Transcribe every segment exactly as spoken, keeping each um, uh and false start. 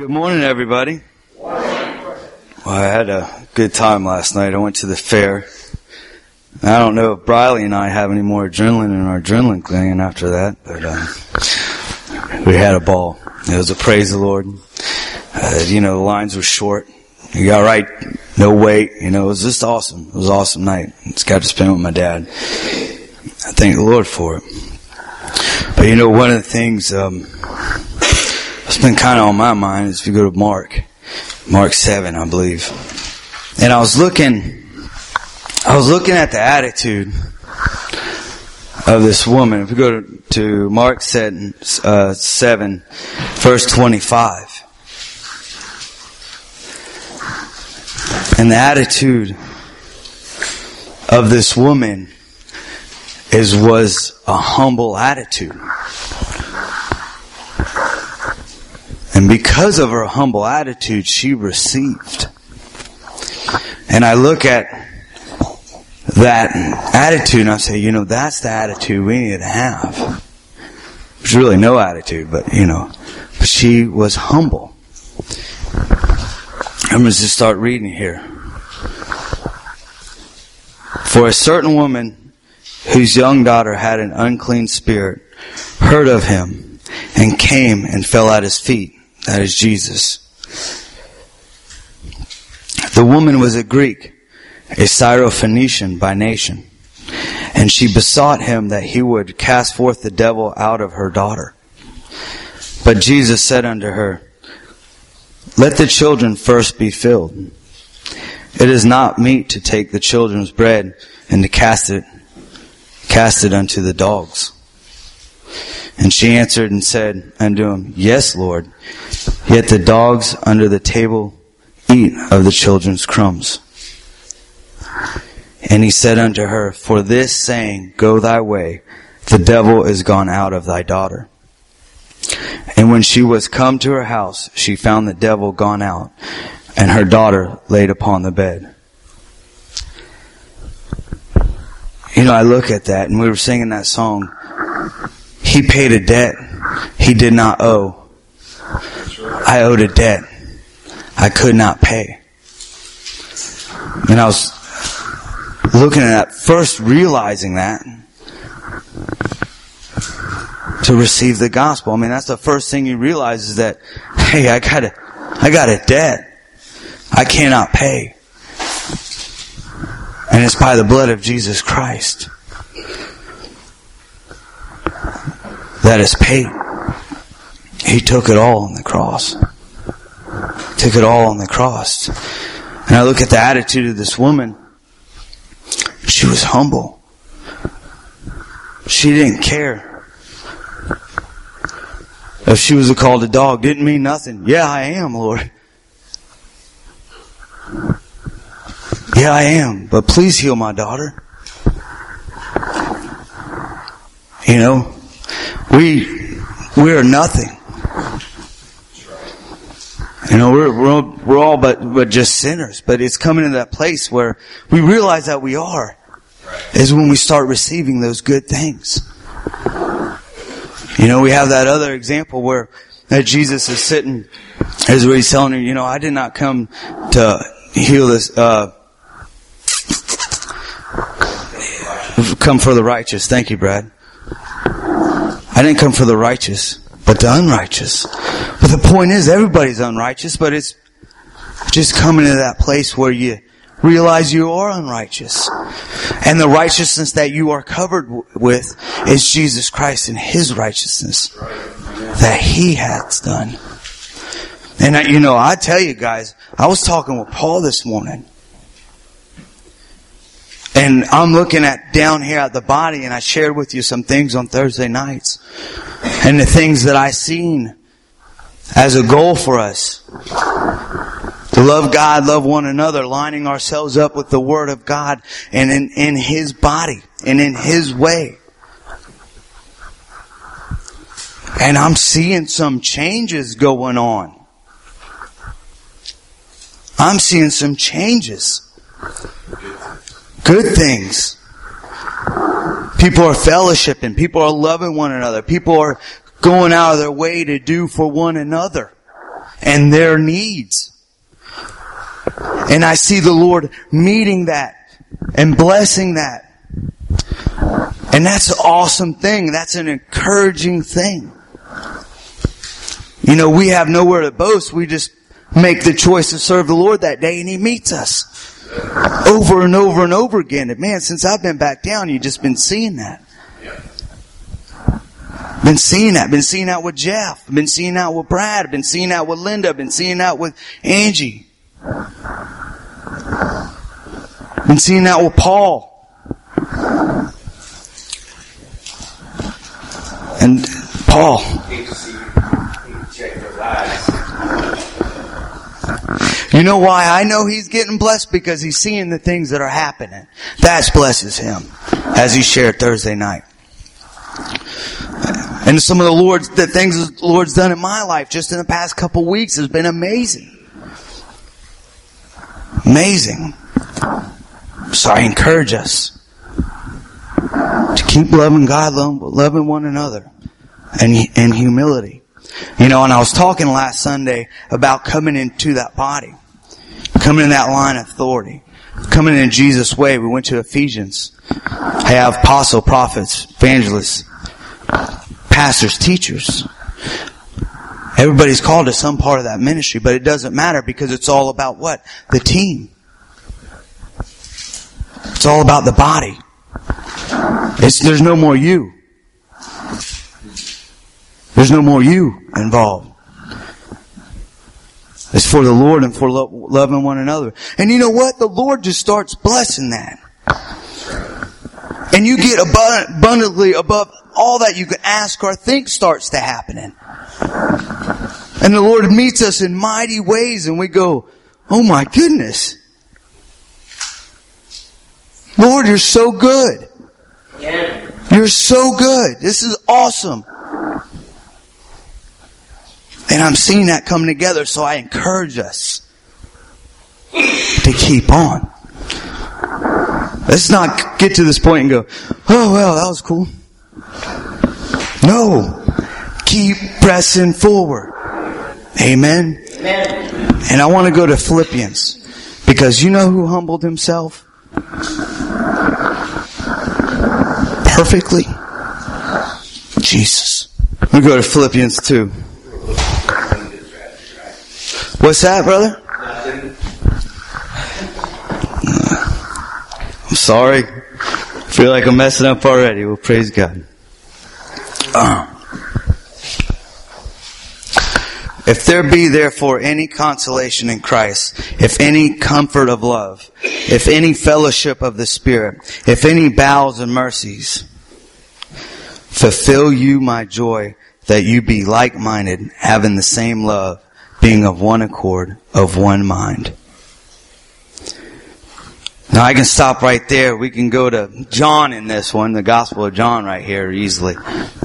Good morning, everybody. Well, I had a good time last night. I went to the fair. I don't know if Briley and I have any more adrenaline in our adrenaline gland after that, but uh, we had a ball. It was a praise the Lord. Uh, you know, the lines were short. You got right, no wait. You know, it was just awesome. It was an awesome night. Just got to spend it with my dad. I thank the Lord for it. But you know, one of the things um, that's been kind of on my mind is if you go to Mark, Mark seven, I believe. And I was looking, I was looking at the attitude of this woman. If we go to, to Mark seven, uh, seven, verse twenty-five. And the attitude of this woman is was a humble attitude. And because of her humble attitude, she received. And I look at that attitude and I say, you know, that's the attitude we need to have. There's really no attitude, but, you know, but she was humble. I'm going to just start reading here. For a certain woman whose young daughter had an unclean spirit heard of him and came and fell at his feet. That is Jesus. The woman was a Greek, a Syrophoenician by nation, and she besought him that he would cast forth the devil out of her daughter. But Jesus said unto her, let the children first be filled. It is not meet to take the children's bread and to cast it, cast it unto the dogs. And she answered and said unto him, yes, Lord, yet the dogs under the table eat of the children's crumbs. And he said unto her, for this saying, go thy way, the devil is gone out of thy daughter. And when she was come to her house, she found the devil gone out, and her daughter laid upon the bed. You know, I look at that, and we were singing that song. He paid a debt he did not owe. I owed a debt I could not pay. And I was looking at that, first realizing that, to receive the gospel. I mean, that's the first thing you realize is that, hey, I got a, I got a debt I cannot pay. And it's by the blood of Jesus Christ that is paid. He took it all on the cross. Took it all on the cross. And I look at the attitude of this woman. She was humble. She didn't care. If she was called a dog, didn't mean nothing. Yeah, I am, Lord. Yeah, I am. But please heal my daughter. You know, we we are nothing. You know, we're we're all, we're all but but just sinners. But it's coming to that place where we realize that we are, is when we start receiving those good things. You know, we have that other example where that Jesus is sitting, is where he's telling her, you know, I did not come to heal this, uh, come for the righteous. Thank you, Brad. I didn't come for the righteous, but the unrighteous. But the point is, everybody's unrighteous, but it's just coming to that place where you realize you are unrighteous. And the righteousness that you are covered w- with is Jesus Christ and His righteousness that He has done. And I, you know, I tell you guys, I was talking with Paul this morning. And I'm looking at down here at the body, and I shared with you some things on Thursday nights. And the things that I seen as a goal for us. To love God, love one another, lining ourselves up with the Word of God and in, in His body and in His way. And I'm seeing some changes going on. I'm seeing some changes. Good things. People are fellowshipping. People are loving one another. People are going out of their way to do for one another. and their needs. And I see the Lord meeting that and blessing that. And that's an awesome thing. That's an encouraging thing. You know, we have nowhere to boast. We just make the choice to serve the Lord that day, and He meets us over and over and over again. And man, since I've been back down, you've just been seeing that. Been seeing that. Been seeing that with Jeff. Been seeing that with Brad. Been seeing that with Linda. Been seeing that with Angie. Been seeing that with Paul. And Paul. You know why I know he's getting blessed? Because he's seeing the things that are happening. That blesses him, as he shared Thursday night. And some of the Lord's, the things the Lord's done in my life just in the past couple weeks has been amazing. Amazing. So I encourage us to keep loving God, loving one another, and in humility. You know, and I was talking last Sunday about coming into that body, coming in that line of authority, coming in Jesus' way. We went to Ephesians. I have apostle, prophets, evangelists, pastors, teachers. Everybody's called to some part of that ministry, but it doesn't matter because it's all about what? The team. It's all about the body. It's, there's no more you. There's no more you involved. It's for the Lord and for lo- loving one another. And you know what? The Lord just starts blessing that. And you get abund- abundantly above all that you can ask or think starts to happening. And the Lord meets us in mighty ways and we go, oh my goodness. Lord, you're so good. Yeah. You're so good. This is awesome. And I'm seeing that come together, so I encourage us to keep on. Let's not get to this point and go, oh, well, that was cool. No. Keep pressing forward. Amen? Amen. And I want to go to Philippians, because you know who humbled himself? Perfectly? Jesus. We go to Philippians two. What's that, brother? I'm sorry. I feel like I'm messing up already. Well, praise God. Uh. If there be therefore any consolation in Christ, if any comfort of love, if any fellowship of the Spirit, if any bowels and mercies, fulfill you my joy, that you be like-minded, having the same love, being of one accord, of one mind. Now I can stop right there. We can go to John in this one, the Gospel of John right here easily.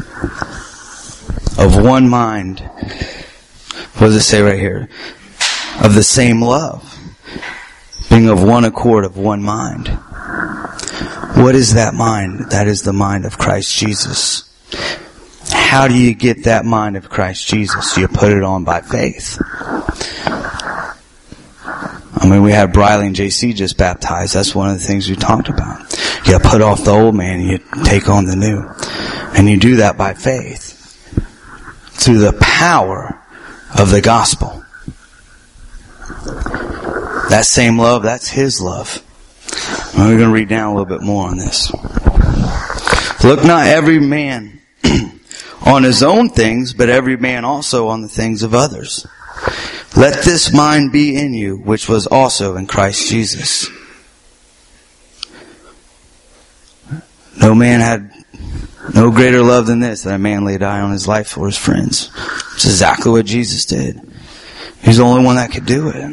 Of one mind. What does it say right here? Of the same love. Being of one accord, of one mind. What is that mind? That is the mind of Christ Jesus. How do you get that mind of Christ Jesus? You put it on by faith. I mean, we had Briley and J C just baptized. That's one of the things we talked about. You put off the old man and you take on the new. And you do that by faith. Through the power of the gospel. That same love, that's His love. And we're going to read down a little bit more on this. Look not every man on his own things, but every man also on the things of others. Let this mind be in you, which was also in Christ Jesus. No man had no greater love than this, that a man lay down on his life for his friends. It's exactly what Jesus did. He's the only one that could do it.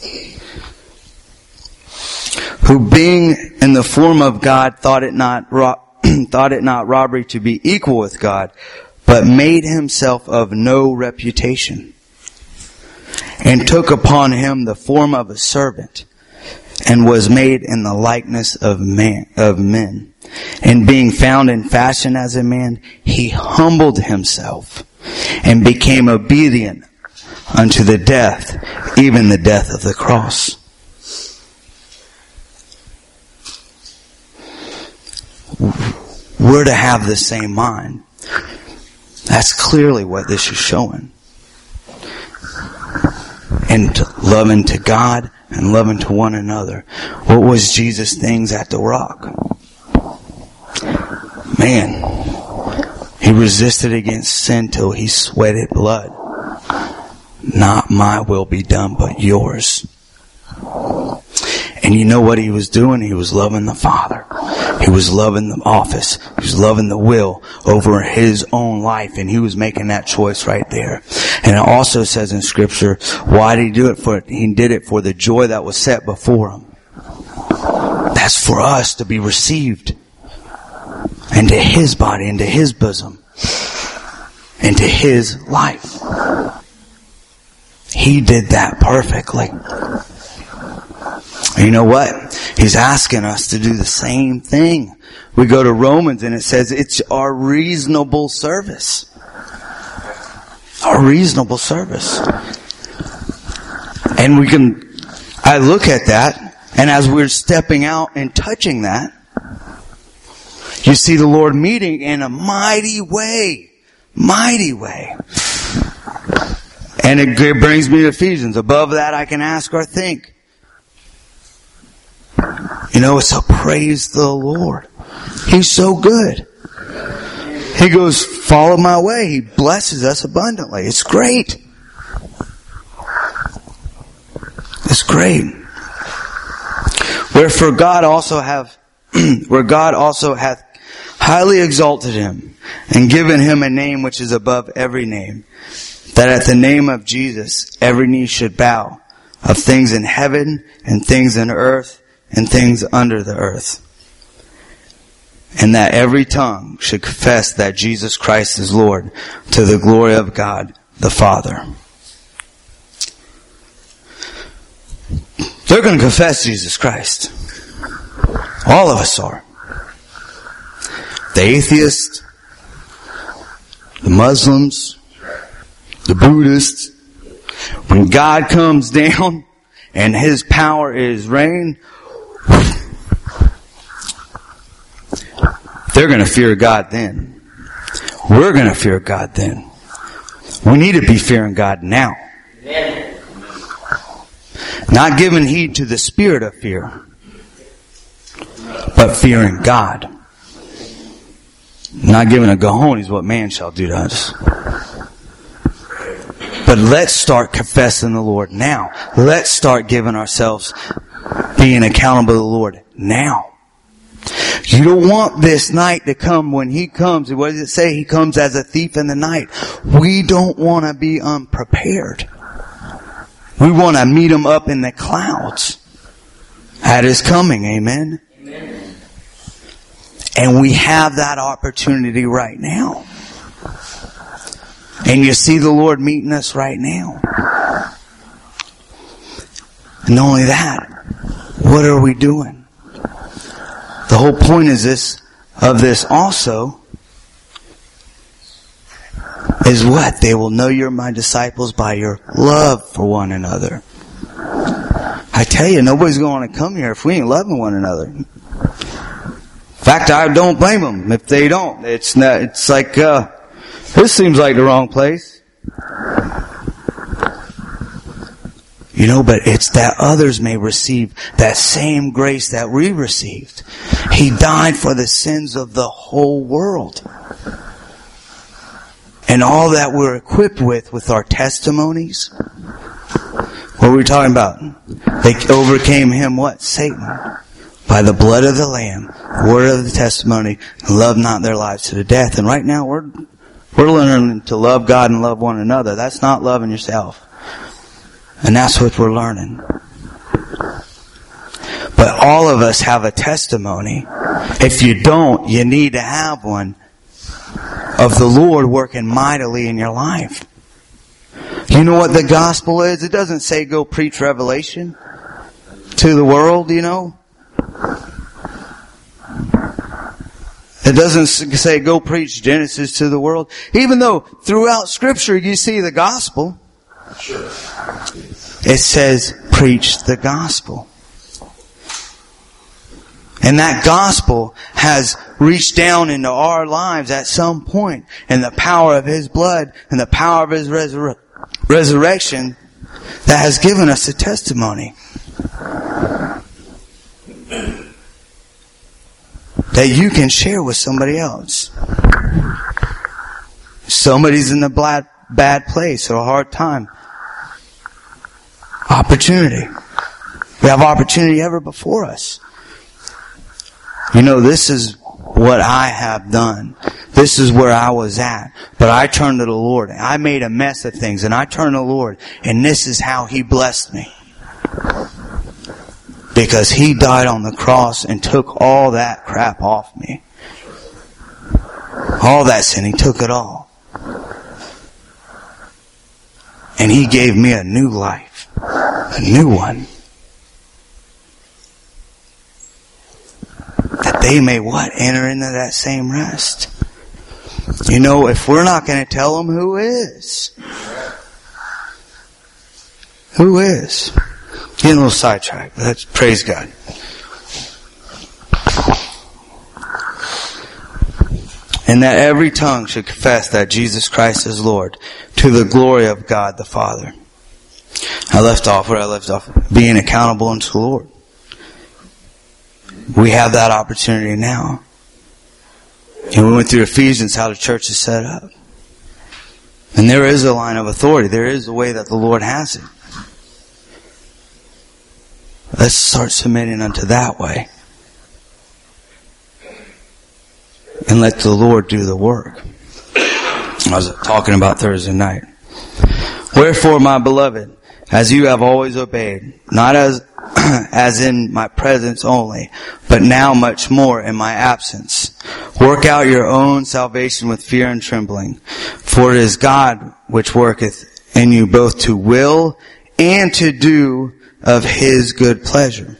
Who being in the form of God thought it not ro- thought it not robbery to be equal with God, but made himself of no reputation, and took upon him the form of a servant, and was made in the likeness of man of men. And being found in fashion as a man, he humbled himself, and became obedient unto the death, even the death of the cross. We're to have the same mind. That's clearly what this is showing. And loving to God and loving to one another. What was Jesus' things at the rock? Man, he resisted against sin till he sweated blood. Not my will be done, but yours. And you know what he was doing? He was loving the Father. He was loving the office. He was loving the will over his own life. And he was making that choice right there. And it also says in Scripture, why did he do it for? He did it for the joy that was set before him. That's for us to be received into his body, into his bosom, into his life. He did that perfectly. And you know what? He's asking us to do the same thing. We go to Romans and it says it's our reasonable service. Our reasonable service. And we can, I look at that, and as we're stepping out and touching that, you see the Lord meeting in a mighty way. Mighty way. And it brings me to Ephesians. Above that I can ask or think. You know, so praise the Lord. He's so good. He goes, follow my way. He blesses us abundantly. It's great. It's great. Wherefore God also have, where God also hath highly exalted him and given him a name which is above every name, that at the name of Jesus every knee should bow, of things in heaven and things in earth and things under the earth. And that every tongue should confess that Jesus Christ is Lord, to the glory of God the Father. They're going to confess Jesus Christ. All of us are. The atheists, the Muslims, the Buddhists. When God comes down and his power is reign, they're going to fear God then. We're going to fear God then. We need to be fearing God now. Amen. Not giving heed to the spirit of fear, but fearing God. Not giving a cojones what man shall do to us. But let's start confessing the Lord now. Let's start giving ourselves being accountable to the Lord now. You don't want this night to come when he comes. What does it say? He comes as a thief in the night. We don't want to be unprepared. We want to meet him up in the clouds at his coming. Amen? Amen. And we have that opportunity right now. And you see the Lord meeting us right now. And not only that, what are we doing? The whole point is this, of this also, is what? They will know you're my disciples by your love for one another. I tell you, nobody's going to come here if we ain't loving one another. In fact, I don't blame them if they don't. It's not, it's like, uh, this seems like the wrong place. You know, but it's that others may receive that same grace that we received. He died for the sins of the whole world. And all that we're equipped with, with our testimonies. What were we talking about? They overcame him, what? Satan. By the blood of the Lamb, word of the testimony, and love not their lives to the death. And right now we're, we're learning to love God and love one another. That's not loving yourself. And that's what we're learning. But all of us have a testimony. If you don't, you need to have one of the Lord working mightily in your life. You know what the gospel is? It doesn't say go preach Revelation to the world, you know. It doesn't say go preach Genesis to the world. Even though throughout Scripture you see the gospel. It says, preach the gospel. And that gospel has reached down into our lives at some point, and the power of His blood and the power of His resur- resurrection that has given us a testimony that you can share with somebody else. Somebody's in a bad, bad place or a hard time. Opportunity. We have opportunity ever before us. You know, this is what I have done. This is where I was at. But I turned to the Lord. I made a mess of things, and I turned to the Lord. And this is how He blessed me. Because He died on the cross and took all that crap off me. All that sin, He took it all. And He gave me a new life. A new one. That they may what? Enter into that same rest. You know, if we're not going to tell them, who is? Who is? Getting a little sidetracked. Let's praise God. And that every tongue should confess that Jesus Christ is Lord, to the glory of God the Father. I left off where I left off, being accountable unto the Lord. We have that opportunity now. And we went through Ephesians, how the church is set up. And there is a line of authority. There is a way that the Lord has it. Let's start submitting unto that way. And let the Lord do the work. I was talking about Thursday night. Wherefore, my beloved, as you have always obeyed, not as as in my presence only, but now much more in my absence, work out your own salvation with fear and trembling. For it is God which worketh in you both to will and to do of His good pleasure.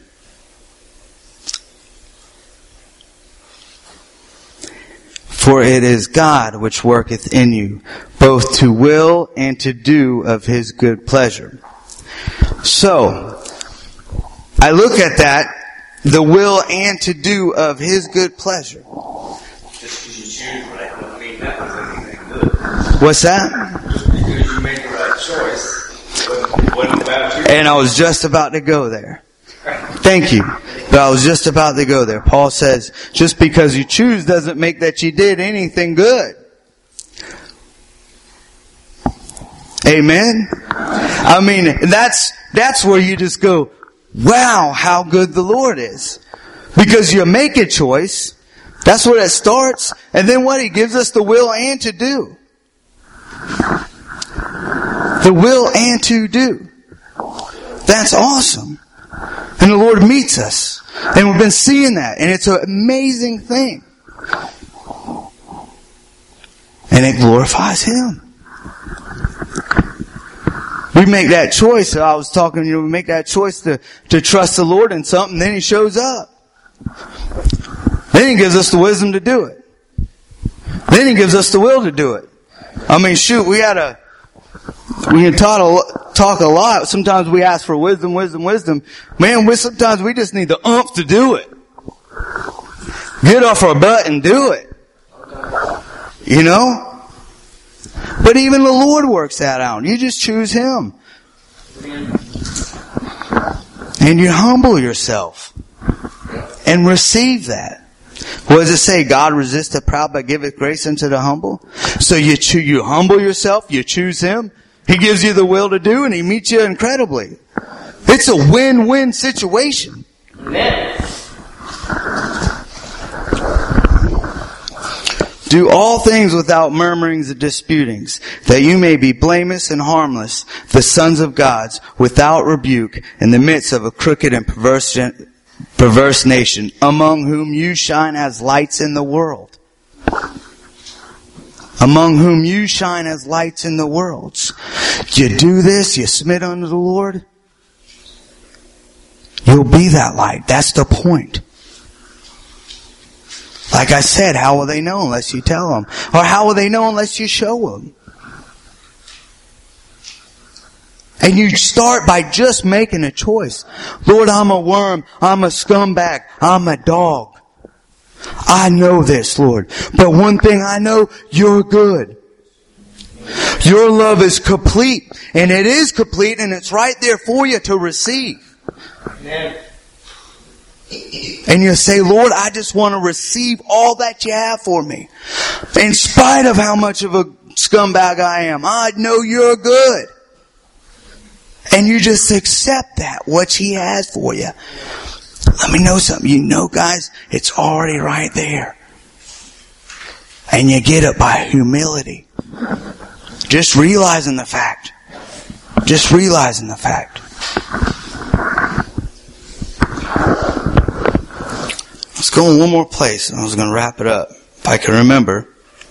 For it is God which worketh in you both to will and to do of His good pleasure. So, I look at that, the will and to do of His good pleasure. Just because you choose right doesn't mean that was anything good. What's that? Just because you make the right choice wasn't, wasn't about you. And I was just about to go there. Thank you. But I was just about to go there. Paul says, just because you choose doesn't make that you did anything good. Amen? I mean, that's, that's where you just go, wow, how good the Lord is. Because you make a choice. That's where it starts. And then what? He gives us the will and to do. The will and to do. That's awesome. And the Lord meets us. And we've been seeing that. And it's an amazing thing. And it glorifies Him. We make that choice. I was talking, you know, we make that choice to, to trust the Lord in something, then He shows up. Then He gives us the wisdom to do it. Then He gives us the will to do it. I mean, shoot, we had a, we can talk a, talk a lot. Sometimes we ask for wisdom, wisdom, wisdom. Man, we, sometimes we just need the oomph to do it. Get off our butt and do it. You know? But even the Lord works that out. You just choose Him. And you humble yourself. And receive that. What does it say? God resists the proud but giveth grace unto the humble. So you cho- you humble yourself, you choose Him. He gives you the will to do and He meets you incredibly. It's a win-win situation. Amen. Do all things without murmurings and disputings, that you may be blameless and harmless, the sons of God, without rebuke, in the midst of a crooked and perverse, gen- perverse nation, among whom you shine as lights in the world. Among whom you shine as lights in the world. You do this, you submit unto the Lord, you'll be that light. That's the point. Like I said, how will they know unless you tell them? Or how will they know unless you show them? And you start by just making a choice. Lord, I'm a worm. I'm a scumbag. I'm a dog. I know this, Lord. But one thing I know, you're good. Your love is complete. And it is complete, and it's right there for you to receive. Amen. And you say, Lord, I just want to receive all that you have for me. In spite of how much of a scumbag I am, I know you're good. And you just accept that, what He has for you. Let me know something. You know, guys, it's already right there. And you get it by humility. Just realizing the fact. Just realizing the fact. Let's go in one more place. I was going to wrap it up. If I can remember.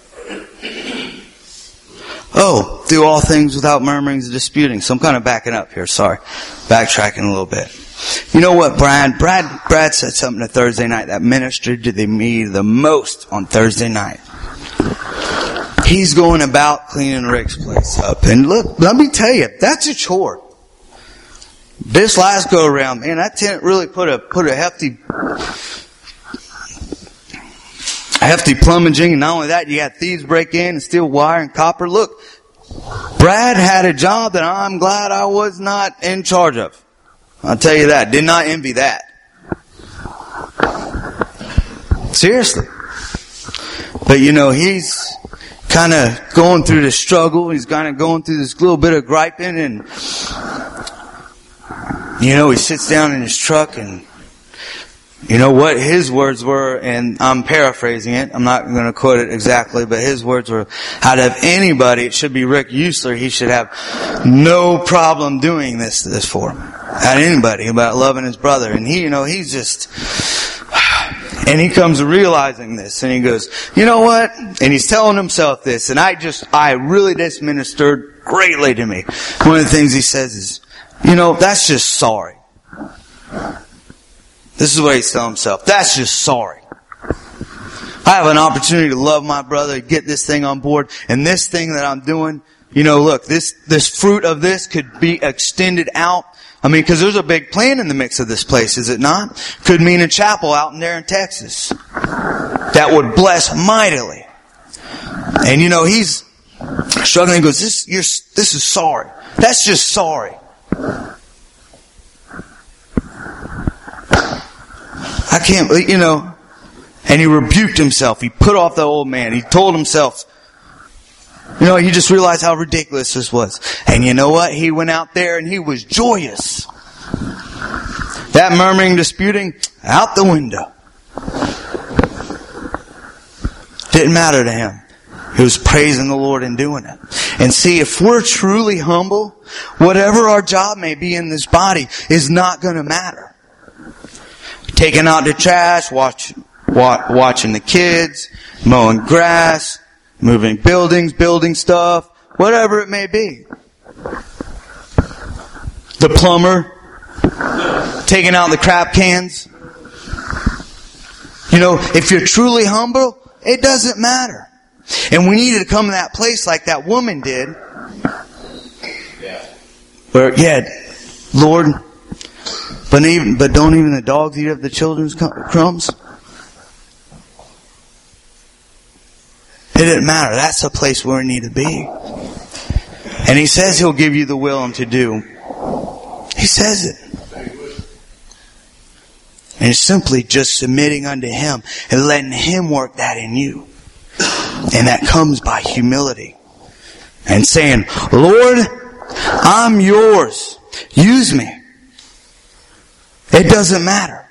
Oh, do all things without murmurings and disputing. So I'm kind of backing up here. Sorry. Backtracking a little bit. You know what, Brad? Brad, Brad said something to Thursday night that ministered to me the most on Thursday night. He's going about cleaning Rick's place up. And look, let me tell you, that's a chore. This last go around, man, that tent really put a, put a hefty, a hefty plumbing. And not only that, you got thieves break in and steal wire and copper. Look, Brad had a job that I'm glad I was not in charge of. I'll tell you that. Did not envy that. Seriously. But you know, he's kind of going through the struggle. He's kind of going through this little bit of griping, and you know, he sits down in his truck, and you know what his words were, and I'm paraphrasing it. I'm not going to quote it exactly, but his words were, out of anybody, it should be Rick Usler. He should have no problem doing this, this for him. Out of anybody, about loving his brother. And he, you know, he's just, and he comes to realizing this, and he goes, you know what? And he's telling himself this, and I just, I really, this ministered greatly to me. One of the things he says is, you know, that's just sorry. This is what he's telling himself. That's just sorry. I have an opportunity to love my brother, get this thing on board, and this thing that I'm doing, you know, look, this, this fruit of this could be extended out. I mean, because there's a big plan in the mix of this place, is it not? Could mean a chapel out in there in Texas that would bless mightily. And you know, he's struggling. He goes, "This, you're, this is sorry. That's just sorry." I can't, you know. And he rebuked himself. He put off the old man. He told himself, you know, he just realized how ridiculous this was. And you know what? He went out there and he was joyous. That murmuring, disputing, out the window. Didn't matter to him. He was praising the Lord and doing it. And see, if we're truly humble, whatever our job may be in this body is not going to matter. Taking out the trash, watch, watch, watching the kids, mowing grass, moving buildings, building stuff, whatever it may be. The plumber, taking out the crap cans. You know, if you're truly humble, it doesn't matter. And we need to come to that place like that woman did. Where, yeah, Lord, but even, but don't even the dogs eat up the children's crumbs? It didn't matter. That's the place where we need to be. And He says He'll give you the will to do. He says it. And it's simply just submitting unto Him and letting Him work that in you. And that comes by humility. And saying, Lord, I'm yours. Use me. It doesn't matter.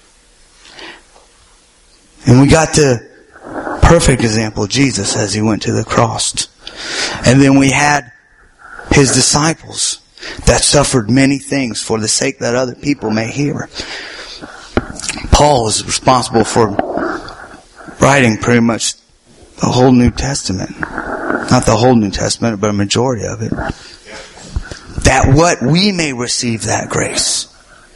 And we got the perfect example of Jesus as He went to the cross. And then we had His disciples that suffered many things for the sake that other people may hear. Paul was responsible for writing pretty much the whole New Testament. Not the whole New Testament, but a majority of it. That what we may receive that grace.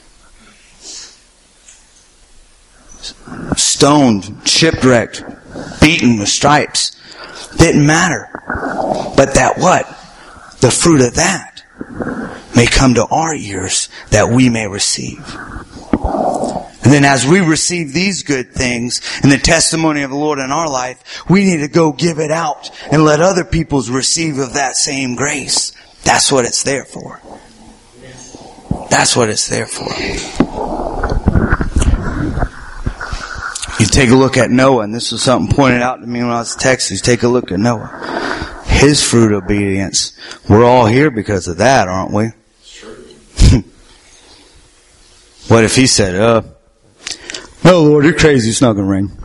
Stoned, shipwrecked, beaten with stripes. Didn't matter. But that what? The fruit of that may come to our ears that we may receive. And then as we receive these good things and the testimony of the Lord in our life, we need to go give it out and let other peoples receive of that same grace. That's what it's there for. That's what it's there for. You take a look at Noah, and this was something pointed out to me when I was in Texas. Take a look at Noah. His fruit of obedience. We're all here because of that, aren't we? What if he said, uh, no, Lord, you're crazy. It's not going to rain.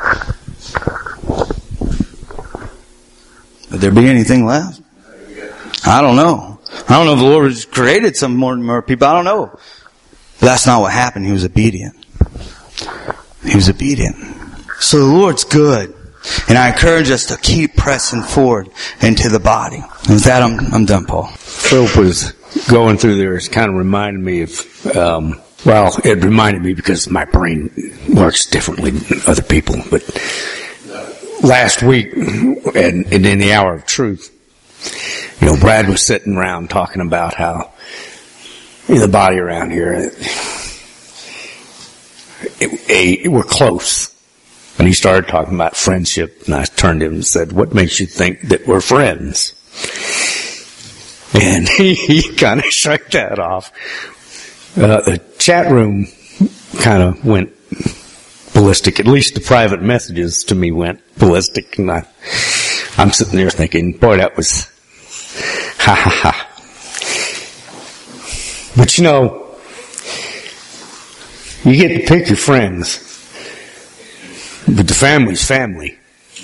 Would there be anything left? I don't know. I don't know if the Lord has created some more, more people. I don't know. But that's not what happened. He was obedient. He was obedient. So the Lord's good. And I encourage us to keep pressing forward into the body. And with that, I'm, I'm done, Paul. Philip was going through there. It kind of reminded me of, um, well, it reminded me because my brain works differently than other people. But last week, and, and in the hour of truth, you know, Brad was sitting around talking about how in the body around here, it, it, it, we're close. And he started talking about friendship, and I turned to him and said, what makes you think that we're friends? And he, he kind of shook that off. Uh, the chat room kind of went ballistic. At least the private messages to me went ballistic. And I, I'm sitting there thinking, boy, that was ha ha ha. But you know, you get to pick your friends, but the family's family.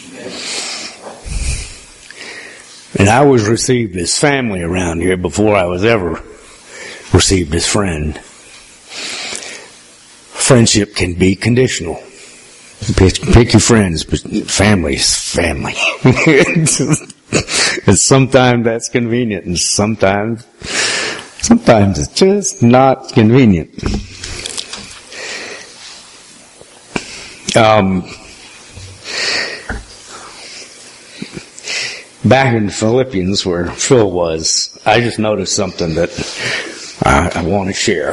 And I was received as family around here before I was ever received as friend. Friendship can be conditional. Pick, pick your friends, but family's family. And sometimes that's convenient, and sometimes, sometimes it's just not convenient. Um, back in Philippians where Phil was, I just noticed something that I, I want to share.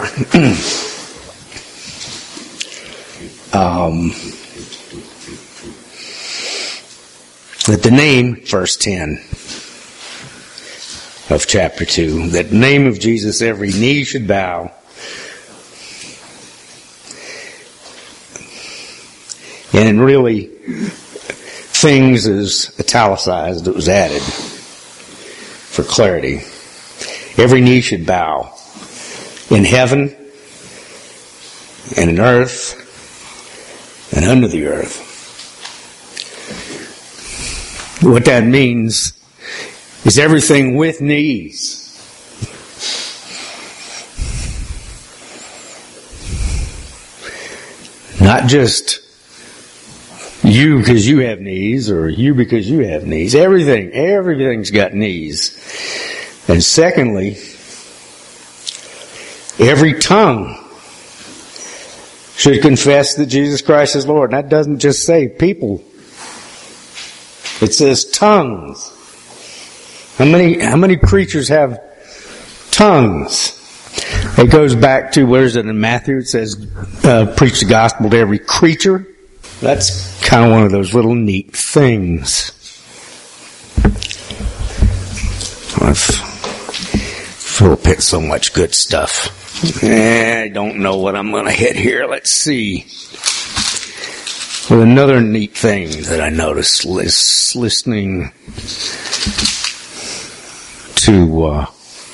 um, that the name, verse ten of chapter two, that the name of Jesus every knee should bow, and really things is italicized, it was added for clarity. Every knee should bow in heaven and in earth and under the earth. What that means is everything with knees. Not just you because you have knees, or you because you have knees. Everything, everything's got knees. And secondly, every tongue should confess that Jesus Christ is Lord. And that doesn't just say people. It says tongues. How many, how many creatures have tongues? It goes back to, where is it in Matthew? It says, uh, preach the gospel to every creature. That's kind of one of those little neat things. I've, Philip hit so much good stuff. I don't know what I'm going to hit here. Let's see. Well, another neat thing that I noticed is listening to, uh,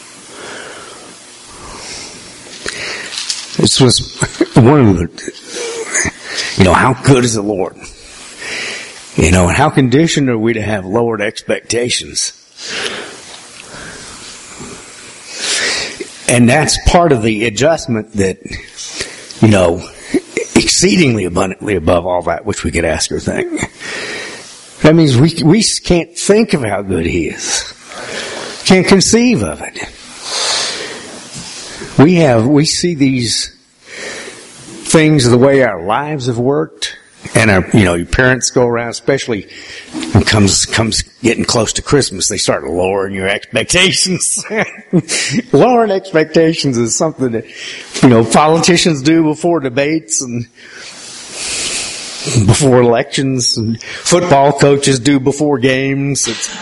this was one of the, you know, how good is the Lord? You know, and how conditioned are we to have lowered expectations? And that's part of the adjustment that, you know, exceedingly abundantly above all that which we could ask or think. That means we we can't think of how good He is. Can't conceive of it. We have, we see these things, the way our lives have worked, And our, you know, your parents go around, especially when it comes, comes getting close to Christmas, they start lowering your expectations. Lowering expectations is something that, you know, politicians do before debates and before elections, and football coaches do before games. It's,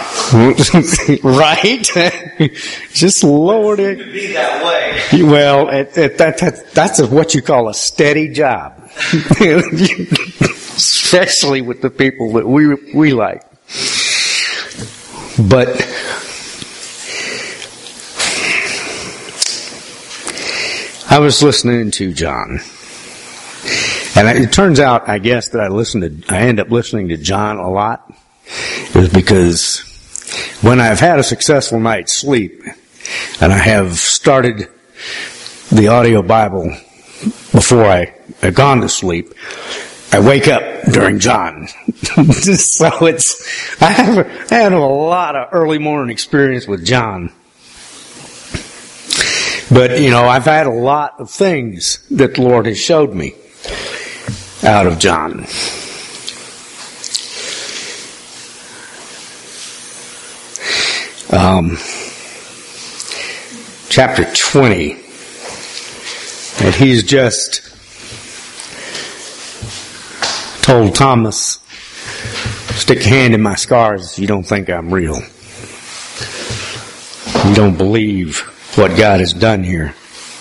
right? Just lower it. To be that way. Well, it, it, that, that, that's a, what you call a steady job. Especially with the people that we we like. But I was listening to John. And it turns out, I guess, that I listened to, I end up listening to John a lot. It was because when I've had a successful night's sleep, and I have started the audio Bible before I have gone to sleep, I wake up during John. So it's, I have, I have a lot of early morning experience with John. But, you know, I've had a lot of things that the Lord has showed me out of John. Um, chapter twenty. And he's just told Thomas, stick your hand in my scars if you don't think I'm real. You don't believe what God has done here.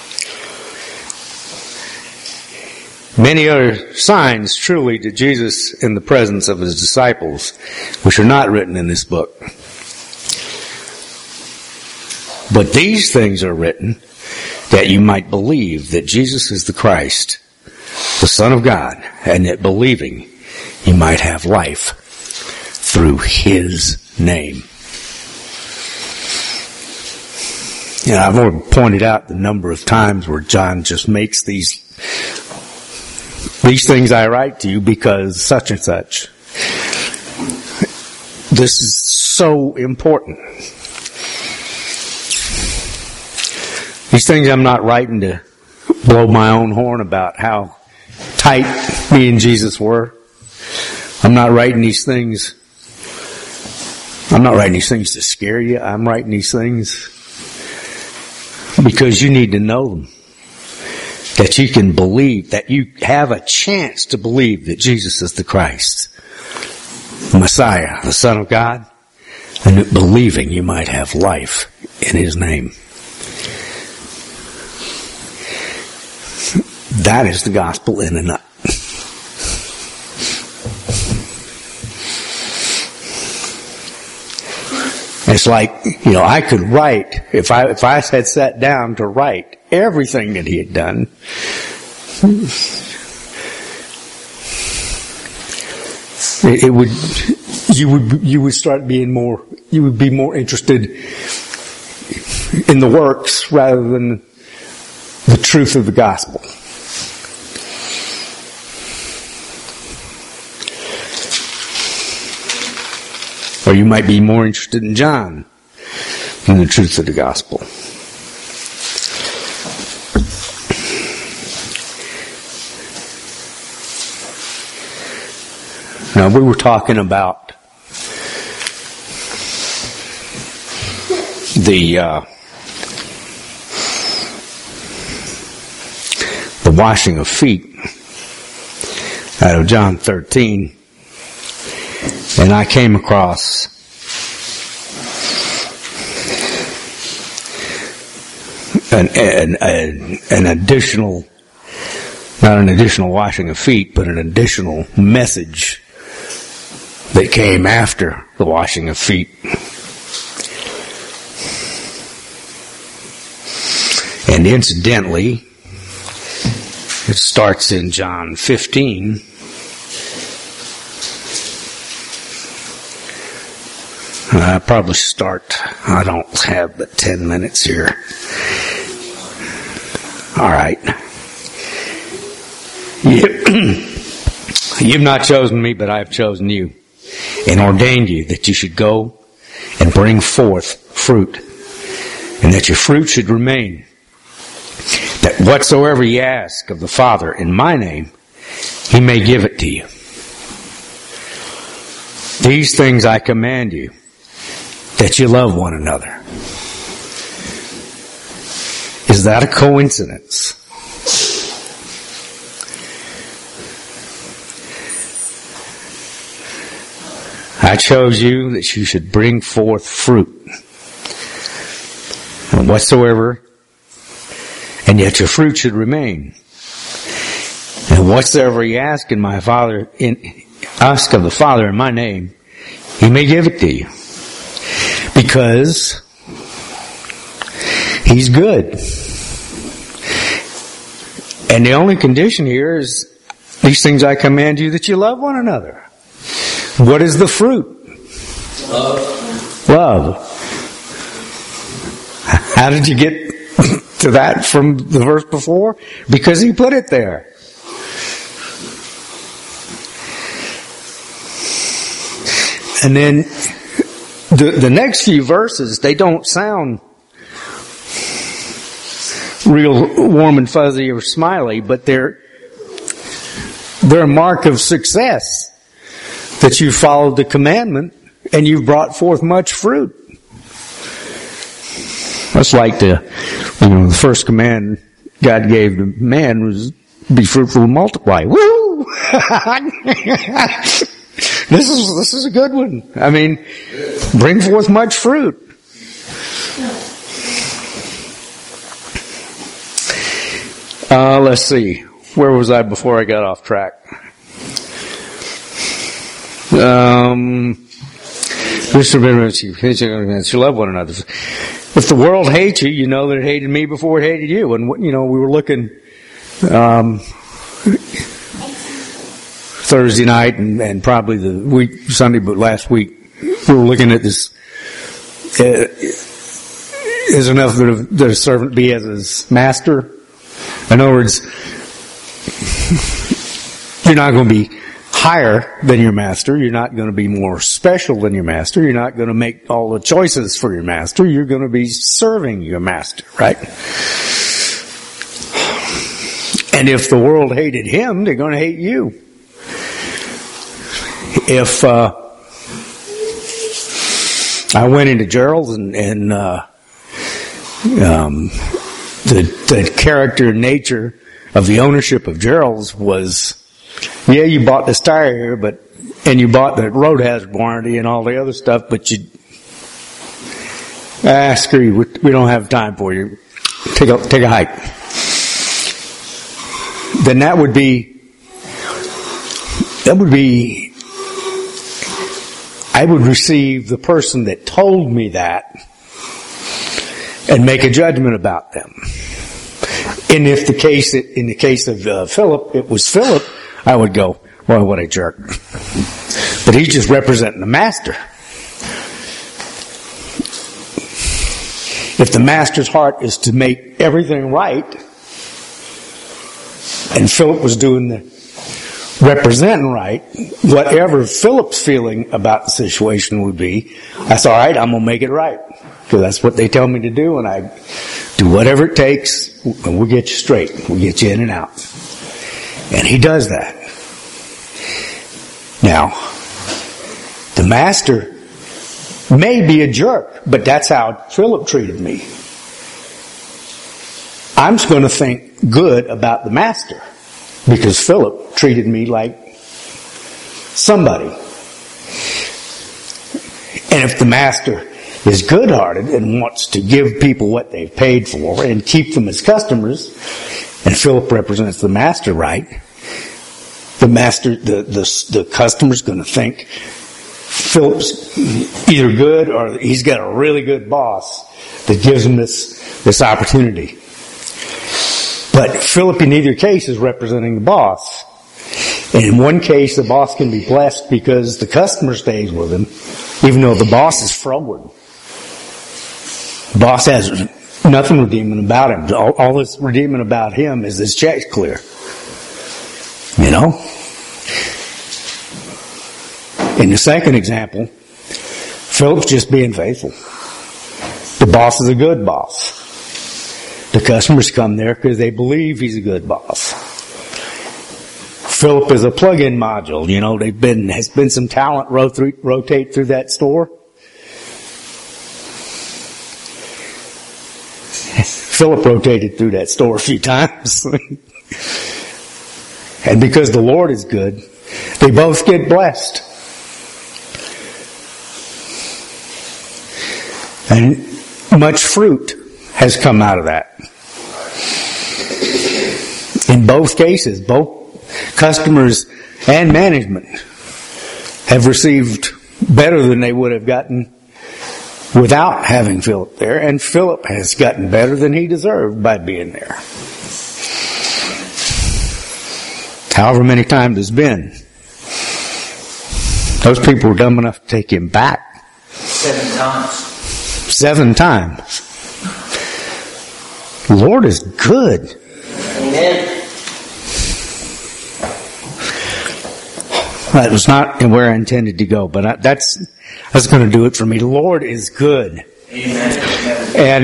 Many other signs truly did Jesus in the presence of his disciples, which are not written in this book. But these things are written that you might believe that Jesus is the Christ, the Son of God, and that believing you might have life through his name. You know, I've already pointed out the number of times where John just makes these these things I write to you because such and such. This is so important. These things I'm not writing to blow my own horn about how tight me and Jesus were. I'm not writing these things. I'm not writing these things to scare you. I'm writing these things because you need to know them. That you can believe, that you have a chance to believe that Jesus is the Christ, the Messiah, the Son of God, and that believing you might have life in his name. That is the gospel in a nut. It's like, you know, I could write, if I, if I had sat down to write everything that he had done, it, it would, you would, you would start being more, you would be more interested in the works rather than the truth of the gospel. Or you might be more interested in John than the truth of the gospel. Now, we were talking about the uh, the washing of feet out of John thirteen. And I came across an, an, an, an additional, not an additional washing of feet, but an additional message that came after the washing of feet. And incidentally, it starts in John fifteen. I probably start, I don't have but ten minutes here. Alright. You've not chosen me, but I have chosen you, and ordained you that you should go and bring forth fruit, and that your fruit should remain, that whatsoever ye ask of the Father in my name, He may give it to you. These things I command you, that you love one another. Is that a coincidence? I chose you that you should bring forth fruit. And whatsoever, and yet your fruit should remain. And whatsoever you ask in my Father, in, ask of the Father in my name, He may give it to you. Because He's good. And the only condition here is, these things I command you, that you love one another. What is the fruit? Love. Love. How did you get to that from the verse before? Because He put it there. And then the, the next few verses, they don't sound real warm and fuzzy or smiley, but they're they're a mark of success. That you followed the commandment and you've brought forth much fruit. That's like the, you know, the first command God gave to man was be fruitful and multiply. Woo! This is, this is a good one. I mean, bring forth much fruit. Uh, let's see. Where was I before I got off track? Um, you love one another. If the world hates you, you know that it hated me before it hated you. And, you know, we were looking, um, Thursday night and, and probably the week, Sunday, but last week, we were looking at this, uh, is enough that a, that a servant be as his master? In other words, you're not going to be higher than your master. You're not going to be more special than your master. You're not going to make all the choices for your master. You're going to be serving your master, right? And if the world hated him, they're going to hate you. If uh I went into Gerald's and, and uh um the the character and nature of the ownership of Gerald's was, yeah, you bought this tire here, but and you bought the road hazard warranty and all the other stuff, but you ah screw you, we, we don't have time for you. Take a take a hike. Then that would be that would be I would receive the person that told me that and make a judgment about them. And if the case, in the case of uh, Philip, it was Philip, I would go, well, what a jerk. But he's just representing the master. If the master's heart is to make everything right, and Philip was doing the representing right, whatever Philip's feeling about the situation would be, that's all right, I'm going to make it right. Because that's what they tell me to do, and I do whatever it takes, and we'll get you straight. We'll get you in and out. And he does that. Now, the master may be a jerk, but that's how Philip treated me. I'm just going to think good about the master. Because Philip treated me like somebody. And if the master is good-hearted and wants to give people what they've paid for and keep them as customers, and Philip represents the master right, the master, the, the, the customer's going to think Philip's either good or he's got a really good boss that gives him this, this opportunity. But Philip in either case is representing the boss. And in one case, the boss can be blessed because the customer stays with him, even though the boss is froward. The boss has nothing redeeming about him. All, all that's redeeming about him is his check's clear. You know? In the second example, Philip's just being faithful. The boss is a good boss. The customers come there because they believe he's a good boss. Philip is a plug-in module. You know, they've been, has been some talent rot- rotate through that store. Philip rotated through that store a few times. And because the Lord is good, they both get blessed. And much fruit has come out of that. In both cases, both customers and management have received better than they would have gotten without having Philip there, and Philip has gotten better than he deserved by being there. However many times it's been. Those people were dumb enough to take him back. Seven times. Seven times. The Lord is good. Amen. That was not where I intended to go, but I, that's that's going to do it for me. The Lord is good. Amen. And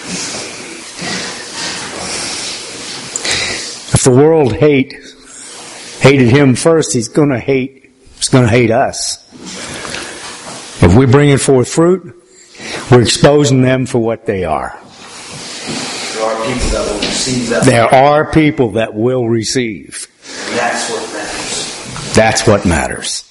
if the world hate hated him first, he's going to hate he's going to hate us. If we bring forth fruit, we're exposing them for what they are. There are people that will receive that. There are people that will receive. That's what matters. That's what matters.